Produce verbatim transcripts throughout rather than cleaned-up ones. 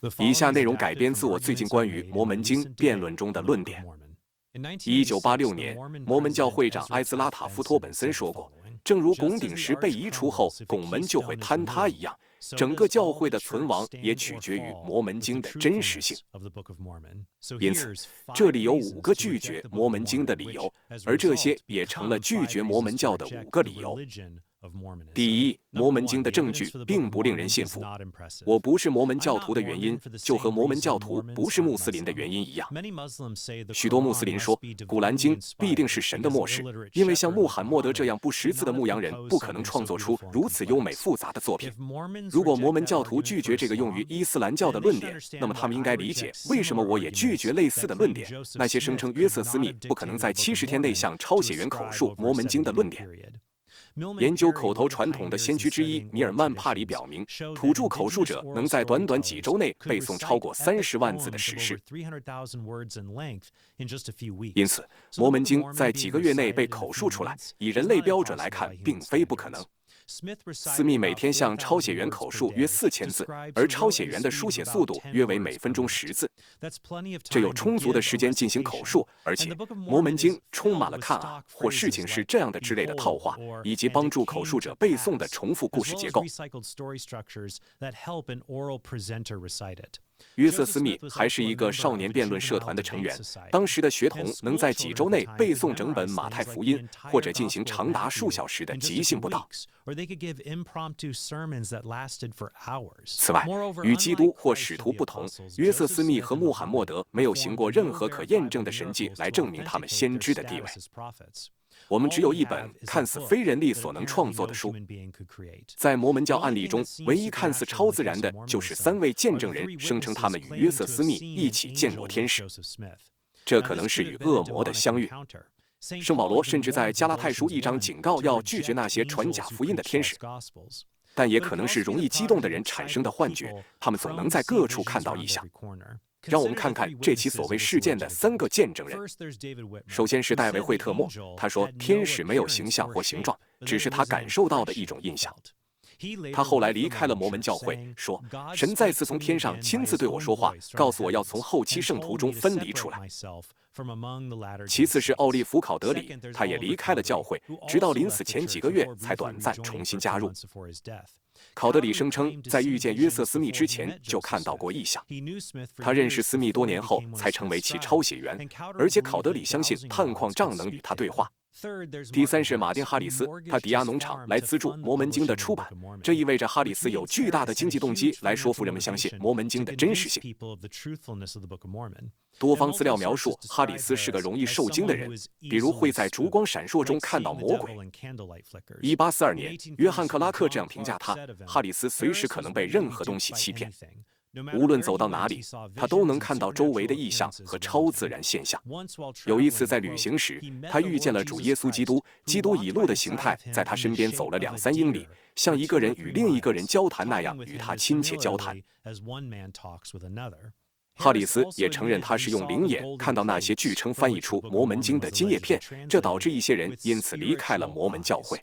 以下内容改编自我最近关于《摩门经》辩论中的论点。一九八六年，摩门教会长埃兹拉塔夫托本森说过：“正如拱顶石被移除后，拱门就会坍塌一样，整个教会的存亡也取决于《摩门经》的真实性。”因此，这里有五个拒绝《摩门经》的理由，而这些也成了拒绝摩门教的五个理由。第一，摩门经的证据并不令人信服。我不是摩门教徒的原因，就和摩门教徒不是穆斯林的原因一样。许多穆斯林说，古兰经必定是神的漠视，因为像穆罕默德这样不识字的牧羊人不可能创作出如此优美复杂的作品。如果摩门教徒拒绝这个用于伊斯兰教的论点，那么他们应该理解为什么我也拒绝类似的论点。那些声称约瑟斯密不可能在七十天内向抄写员口述摩门经的论点。研究口头传统的先驱之一尼尔曼帕里表明，土著口述者能在短短几周内背诵超过三十万字的史诗。因此，摩门经在几个月内被口述出来，以人类标准来看，并非不可能。斯密每天向抄写员口述约四千字，而抄写员的书写速度约为每分钟十字。这有充足的时间进行口述，而且摩门经充满了看啊或事情是这样的之类的套话，以及帮助口述者背诵的重复故事结构。约瑟斯密还是一个少年辩论社团的成员，当时的学童能在几周内背诵整本马太福音，或者进行长达数小时的即兴布道。此外，与基督或使徒不同，约瑟斯密和穆罕默德没有行过任何可验证的神迹来证明他们先知的地位。我们只有一本看似非人力所能创作的书。在摩门教案例中，唯一看似超自然的就是三位见证人声称他们与约瑟斯密一起见过天使，这可能是与恶魔的相遇。圣保罗甚至在加拉太书一章警告要拒绝那些传假福音的天使，但也可能是容易激动的人产生的幻觉，他们总能在各处看到异象。让我们看看这起所谓事件的三个见证人。首先是戴维·惠特默，他说天使没有形象或形状，只是他感受到的一种印象。他后来离开了摩门教会，说神再次从天上亲自对我说话，告诉我要从后期圣徒中分离出来。其次是奥利弗·考德里，他也离开了教会，直到临死前几个月才短暂重新加入。考德里声称，在遇见约瑟斯密之前就看到过异象。他认识斯密多年后才成为其抄写员，而且考德里相信探矿杖能与他对话。第三是马丁·哈里斯，他抵押农场来资助《摩门经》的出版，这意味着哈里斯有巨大的经济动机来说服人们相信《摩门经》的真实性。多方资料描述，哈里斯是个容易受惊的人，比如会在烛光闪烁中看到魔鬼。一八四二年，约翰·克拉克这样评价他：哈里斯随时可能被任何东西欺骗。无论走到哪里，他都能看到周围的异象和超自然现象。有一次在旅行时，他遇见了主耶稣基督，基督以鹿的形态在他身边走了两三英里，像一个人与另一个人交谈那样与他亲切交谈。哈里斯也承认他是用灵眼看到那些据称翻译出《摩门经》的金叶片，这导致一些人因此离开了摩门教会。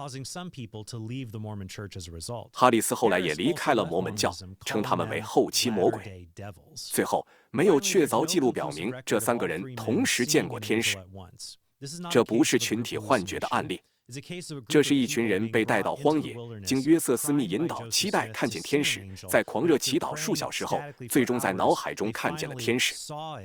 哈里斯后来也离开了摩门教，称他们为后期魔鬼。最后，没有确凿记录表明这三个人同时见过天使。这不是群体幻觉的案例，这是一群人被带到荒野，经约瑟斯密引导，期待看见天使，在狂热祈祷数小时后，最终在脑海中看见了天使。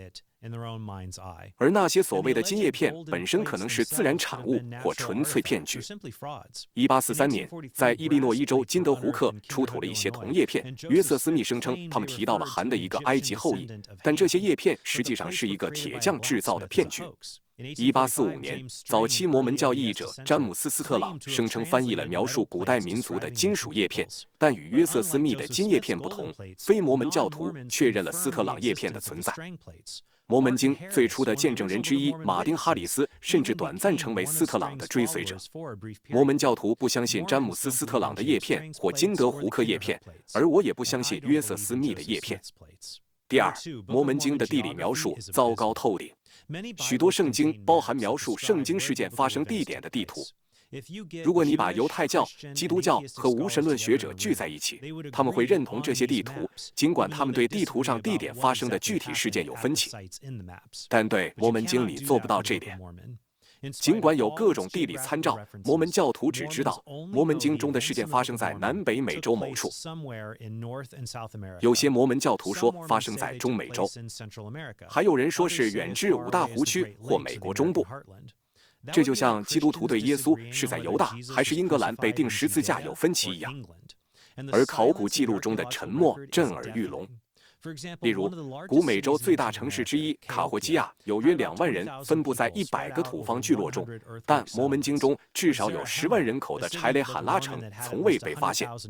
而那些所谓的金叶片本身可能是自然产物或纯粹骗局。一八四三年，在伊利诺伊州金德胡克出土了一些铜叶片，约瑟斯密声称他们提到了韩的一个埃及后裔，但这些叶片实际上是一个铁匠制造的骗局。一八四五年，早期摩门教译者詹姆斯·斯特朗声称翻译了描述古代民族的金属叶片，但与约瑟斯密的金叶片不同，非摩门教徒确认了斯特朗叶片的存在。摩门经最初的见证人之一马丁·哈里斯甚至短暂成为斯特朗的追随者。摩门教徒不相信詹姆斯·斯特朗的叶片或金德胡克叶片，而我也不相信约瑟斯密的叶片。第二，摩门经的地理描述糟糕透顶。许多圣经包含描述圣经事件发生地点的地图， 如果你把犹太教、基督教和无神论学者聚在一起，他们会认同这些地图，尽管他们对地图上地点发生的具体事件有分歧。但对摩门经你做不到这点。尽管有各种地理参照，摩门教徒只知道摩门经中的事件发生在南北美洲某处。有些摩门教徒说发生在中美洲，还有人说是远至五大湖区或美国中部。这就像基督徒对耶稣是在犹大还是英格兰被钉十字架有分歧一样。而考古记录中的沉默震耳欲聋。例如，古美洲最大城市之一卡霍基亚有约两万人，分布在一百个土方聚落中，但摩门经中至少有十万人口的柴雷罕拉城从未被发现。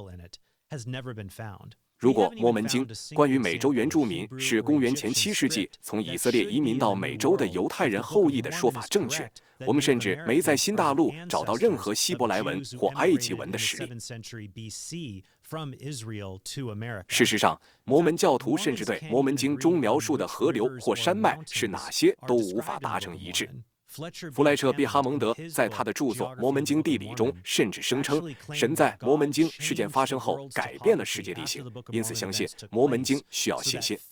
如果摩门经关于美洲原住民是公元前七世纪从以色列移民到美洲的犹太人后裔的说法正确，我们甚至没在新大陆找到任何希伯来文或埃及文的实例。事实上，摩门教徒甚至对摩门经中描述的河流或山脉是哪些都无法达成一致。弗莱彻·毕哈蒙德在他的著作《摩门经地理》中甚至声称，神在摩门经事件发生后改变了世界地形，因此相信摩门经需要信心。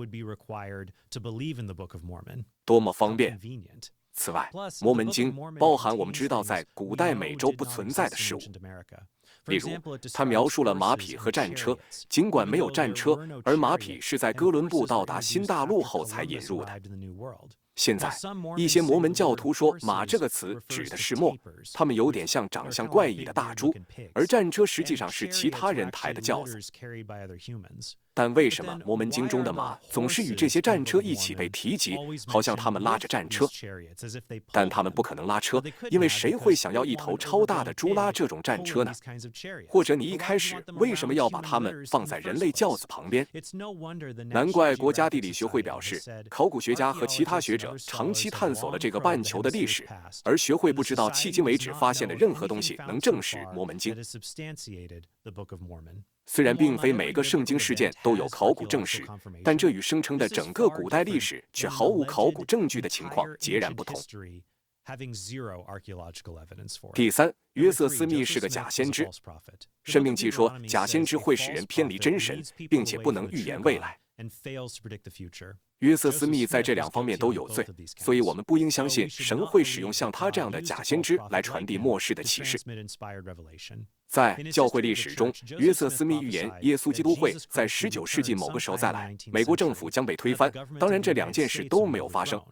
多么方便！此外，摩门经包含我们知道在古代美洲不存在的事物。例如，他描述了马匹和战车，尽管没有战车，而马匹是在哥伦布到达新大陆后才引入的。现在，一些摩门教徒说“马”这个词指的是墨，他们有点像长相怪异的大猪，而战车实际上是其他人抬的轿子。但为什么摩门经中的马总是与这些战车一起被提及，好像他们拉着战车？但他们不可能拉车，因为谁会想要一头超大的猪拉这种战车呢？或者你一开始为什么要把它们放在人类轿子旁边？难怪国家地理学会表示，考古学家和其他学者长期探索了这个半球的历史，而学会不知道迄今为止发现的任何东西能证实摩门经。虽然并非每个圣经事件都有考古证实，但这与声称的整个古代历史却毫无考古证据的情况截然不同。第三，约瑟斯密是个假先知。申命记说，假先知会使人偏离真神，并且不能预言未来。约瑟斯密在这两方面都有罪，所以我们不应相信神会使用像他这样的假先知来传递末世的启示。在教会历史中，约瑟斯密预言耶稣基督会在十九世纪某个时候再来，美国政府将被推翻。当然，这两件事都没有发生。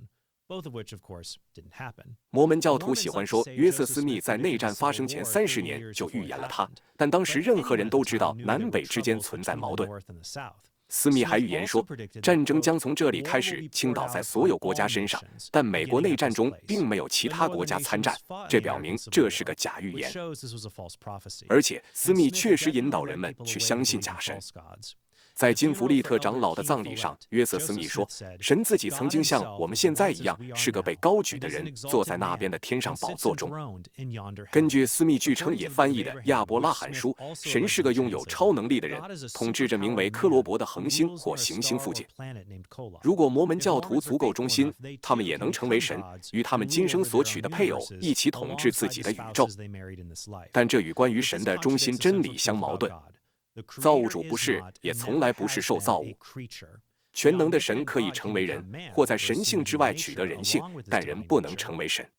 摩门教徒喜欢说，约瑟斯密在内战发生前三十年就预言了他，但当时任何人都知道南北之间存在矛盾。斯密还预言说，战争将从这里开始倾倒在所有国家身上，但美国内战中并没有其他国家参战，这表明这是个假预言。而且，斯密确实引导人们去相信假神。在金弗利特长老的葬礼上，约瑟斯密说，神自己曾经像我们现在一样，是个被高举的人，坐在那边的天上宝座中。根据斯密据称也翻译的亚伯拉罕书，神是个拥有超能力的人，统治着名为科罗伯的恒星或行星附近。如果摩门教徒足够忠心，他们也能成为神，与他们今生所娶的配偶一起统治自己的宇宙。但这与关于神的中心真理相矛盾。造物主不是，也从来不是受造物。全能的神可以成为人，或在神性之外取得人性，但人不能成为神。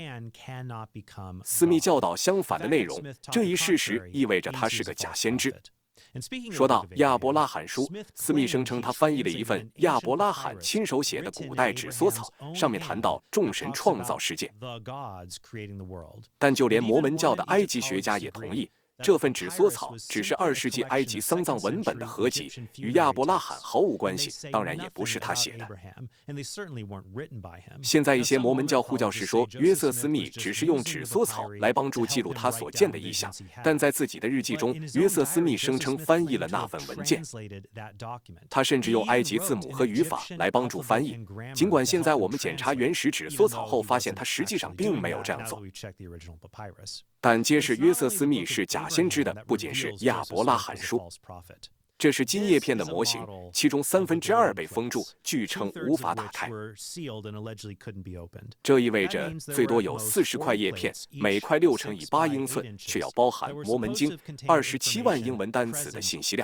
斯密教导相反的内容，这一事实意味着他是个假先知。说到亚伯拉罕书，斯密声称他翻译了一份亚伯拉罕亲手写的古代纸缩草，上面谈到众神创造世界。但就连摩门教的埃及学家也同意，这份纸缩草只是二世纪埃及丧葬文本的合集，与亚伯拉罕毫无关系，当然也不是他写的。现在一些摩门教护教士说，约瑟斯密只是用纸缩草来帮助记录他所见的异象，但在自己的日记中，约瑟斯密声称翻译了那份文件。他甚至用埃及字母和语法来帮助翻译，尽管现在我们检查原始纸缩草后发现他实际上并没有这样做。但揭示约瑟斯密是假先知的不仅是亚伯拉罕书。 这是金叶片的模型，其中三分之二被封住，据称无法打开。这意味着最多有四十块叶片，每块六乘以八英寸，却要包含《摩门经》二十七万英文单词的信息量。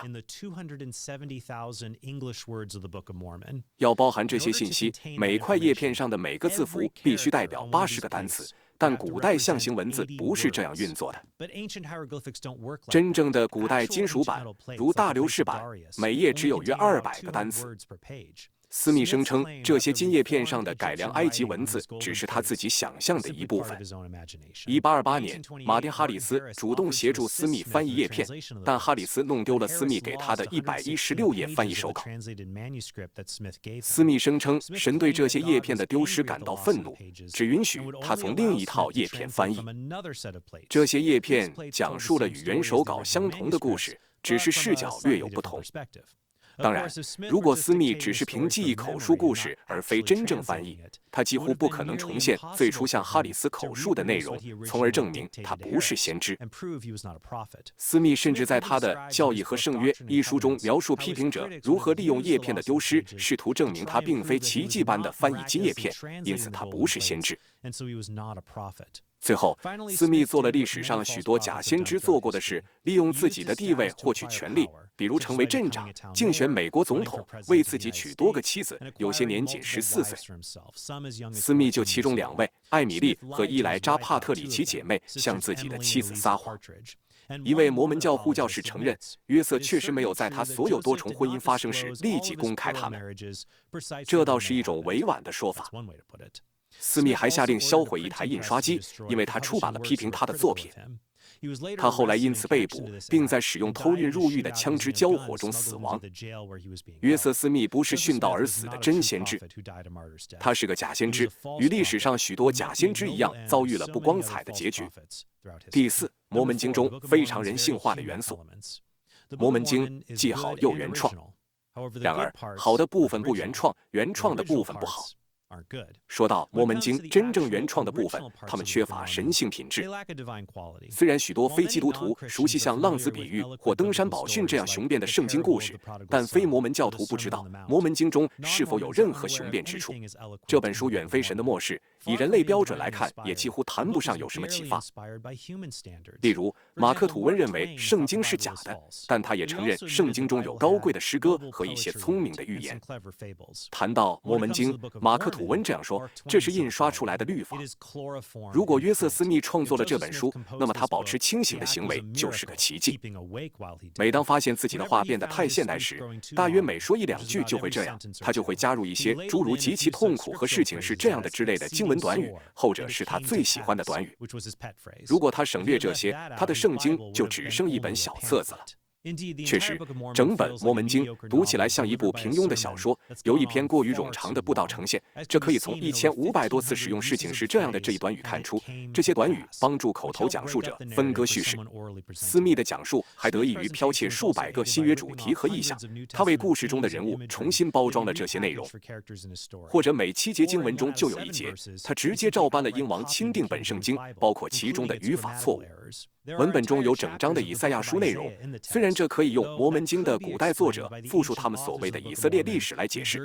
要包含这些信息，每块叶片上的每个字符必须代表八十个单词。但古代象形文字不是这样运作的。真正的古代金属版，如大流士版，每页只有约二百个单词。斯密声称，这些金叶片上的改良埃及文字只是他自己想象的一部分。一八二八年，马丁·哈里斯主动协助斯密翻译叶片，但哈里斯弄丢了斯密给他的一百一十六页翻译手稿。斯密声称，神对这些叶片的丢失感到愤怒，只允许他从另一套叶片翻译。这些叶片讲述了与原手稿相同的故事，只是视角略有不同。当然，如果斯密只是凭记忆口述故事，而非真正翻译，他几乎不可能重现最初向哈里斯口述的内容，从而证明他不是先知。斯密甚至在他的《教义和圣约》一书中描述批评者如何利用叶片的丢失，试图证明他并非奇迹般的翻译金叶片，因此他不是先知。最后，斯密做了历史上许多假先知做过的事，利用自己的地位获取权力，比如成为镇长、竞选美国总统、为自己娶多个妻子，有些年仅十四岁。斯密就其中两位，艾米丽和伊莱扎·帕特里奇姐妹，向自己的妻子撒谎。一位摩门教护教士承认，约瑟确实没有在他所有多重婚姻发生时立即公开他们，这倒是一种委婉的说法。斯密还下令销毁一台印刷机，因为他出版了批评他的作品。他后来因此被捕，并在使用偷运入狱的枪支交火中死亡。约瑟·斯密不是殉道而死的真先知，他是个假先知，与历史上许多假先知一样，遭遇了不光彩的结局。第四，摩门经中非常人性化的元素。摩门经既好又原创，然而好的部分不原创，原创的部分不好。说到摩门经真正原创的部分，他们缺乏神性品质。虽然许多非基督徒熟悉像浪子比喻或登山宝训这样雄辩的圣经故事，但非摩门教徒不知道摩门经中是否有任何雄辩之处。这本书远非神的末世，以人类标准来看，也几乎谈不上有什么启发。例如，马克·吐温认为圣经是假的，但他也承认圣经中有高贵的诗歌和一些聪明的预言。谈到摩门经，马克·吐温这样说：“这是印刷出来的律法。如果约瑟·斯密创作了这本书，那么他保持清醒的行为就是个奇迹。每当发现自己的话变得太现代时，大约每说一两句就会这样，他就会加入一些诸如极其痛苦和事情是这样的之类的经文短语，后者是他最喜欢的短语。如果他省略这些，他的圣经就只剩一本小册子了。”确实，整本《摩门经》读起来像一部平庸的小说，由一篇过于冗长的布道呈现。这可以从一千五百多次使用事情是这样的这一短语看出。这些短语帮助口头讲述者分割叙事。斯密的讲述还得益于剽窃数百个新约主题和意象，他为故事中的人物重新包装了这些内容。或者每七节经文中就有一节，他直接照搬了英王钦定本圣经，包括其中的语法错误。文本中有整章的以赛亚书内容，虽然这可以用摩门经的古代作者复述他们所谓的以色列历史来解释，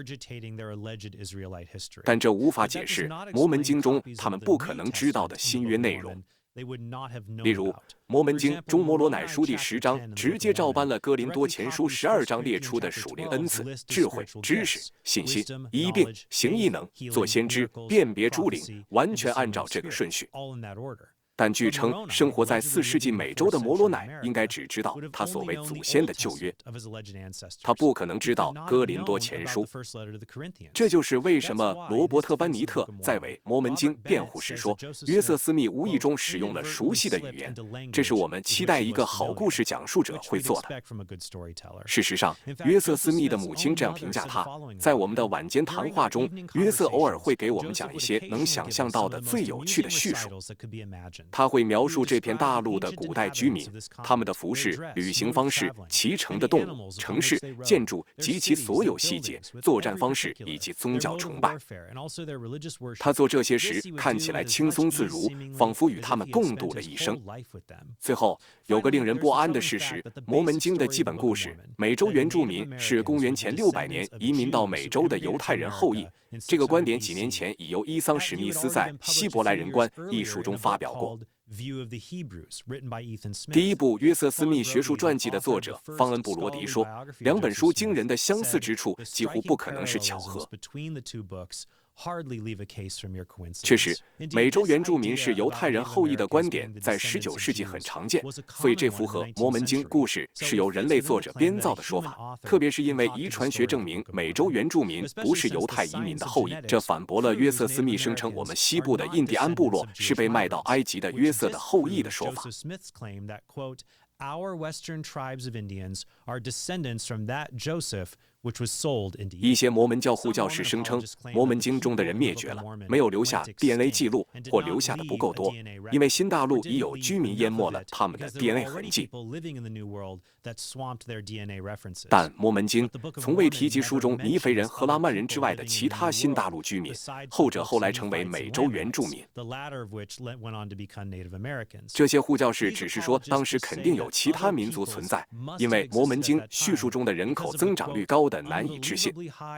但这无法解释摩门经中他们不可能知道的新约内容。例如，摩门经中摩罗乃书第十章直接照搬了哥林多前书十二章列出的属灵恩赐、智慧、知识、信心、医病、行异能、做先知、辨别诸灵，完全按照这个顺序。但据称，生活在四世纪美洲的摩罗乃应该只知道他所谓祖先的旧约，他不可能知道哥林多前书。这就是为什么罗伯特·班尼特在为摩门经辩护时说，约瑟·斯密无意中使用了熟悉的语言，这是我们期待一个好故事讲述者会做的。事实上，约瑟·斯密的母亲这样评价他：在我们的晚间谈话中，约瑟偶尔会给我们讲一些能想象到的最有趣的叙述。 他会描述这片大陆的古代居民，他们的服饰、旅行方式、骑乘的动物、城市、建筑及其所有细节、作战方式以及宗教崇拜。他做这些时看起来轻松自如，仿佛与他们共度了一生。最后，有个令人不安的事实：摩门经的基本故事，美洲原住民是公元前六百年移民到美洲的犹太人后裔。这个观点几年前已由伊桑·史密斯在《希伯来人观》一书中发表过。第一部约瑟斯密学术传记的作者方恩·布罗迪说，两本书惊人的相似之处几乎不可能是巧合。确实，美洲原住民是犹太人后裔的观点在十九世纪很常见，所以这符合摩门经故事是由人类作者编造的说法。特别是因为遗传学证明美洲原住民不是犹太移民的后裔，这反驳了约瑟斯密声称我们西部的印第安部落是被卖到埃及的约瑟的后裔的说法。 Our Western tribes of Indians are descendants from that Joseph, which was sold into Egypt. 一些摩门教护教士声称，摩门经中的人灭绝了，没有留下 D N A 记录，或留下的不够多，因为新大陆已有居民淹没了他们的 D N A 痕迹。但摩门经从未提及书中尼肥人和拉曼人之外的其他新大陆居民，后者后来成为美洲原住民。这些护教士只是说，当时肯定有其他民族存在，因为摩门经叙述中的人口增长率高得难以置信。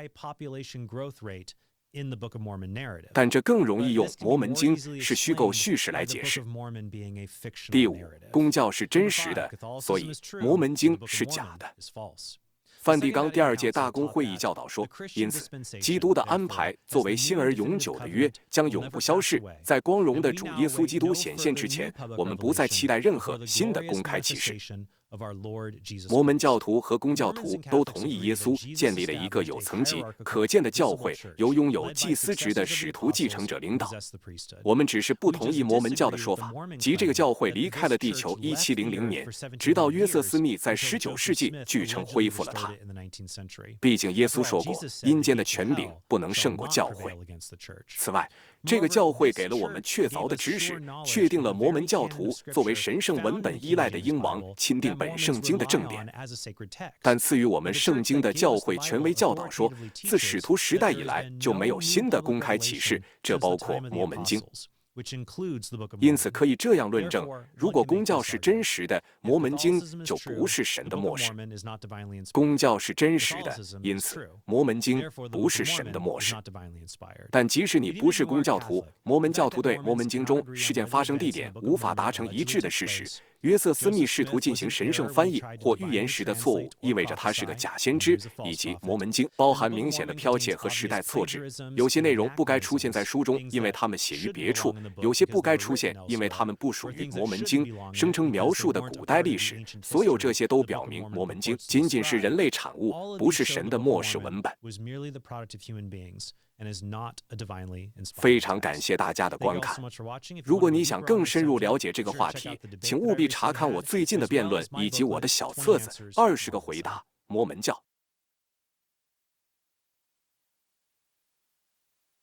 但这更容易用摩门经是虚构叙事来解释。第五，公教是真实的，所以摩门经是假的。梵蒂冈第二届大公会议教导说，因此，基督的安排作为新而永久的约将永不消逝。在光荣的主耶稣基督显现之前，我们不再期待任何新的公开启示。摩门教徒和公教徒都同意耶稣建立了一个有层级、可见的教会，由拥有祭司职的使徒继承者领导。我们只是不同意摩门教的说法，即这个教会离开了地球一七零零年，直到约瑟斯密在十九世纪据称恢复了它。毕竟耶稣说过，阴间的权柄不能胜过教会。此外，这个教会给了我们确凿的知识，确定了摩门教徒作为神圣文本依赖的英王钦定本圣经的正典。但赐予我们圣经的教会权威教导说，自使徒时代以来就没有新的公开启示，这包括摩门经。因此可以这样论证，如果公教是真实的，摩门经就不是神的漠视。公教是真实的，因此摩门经不是神的漠视。但即使你不是公教徒，摩门教徒对摩门经中事件发生地点无法达成一致的事实，约瑟斯密试图进行神圣翻译或预言时的错误，意味着他是个假先知，以及摩门经包含明显的剽窃和时代错置。有些内容不该出现在书中，因为它们写于别处。有些不该出现，因为它们不属于摩门经声称描述的古代历史。所有这些都表明，摩门经仅仅是人类产物，不是神的末世文本。非常感谢大家的观看。如果你想更深入了解这个话题，请务必查看我最近的辩论以及我的小册子《二十个回答：摩门教》。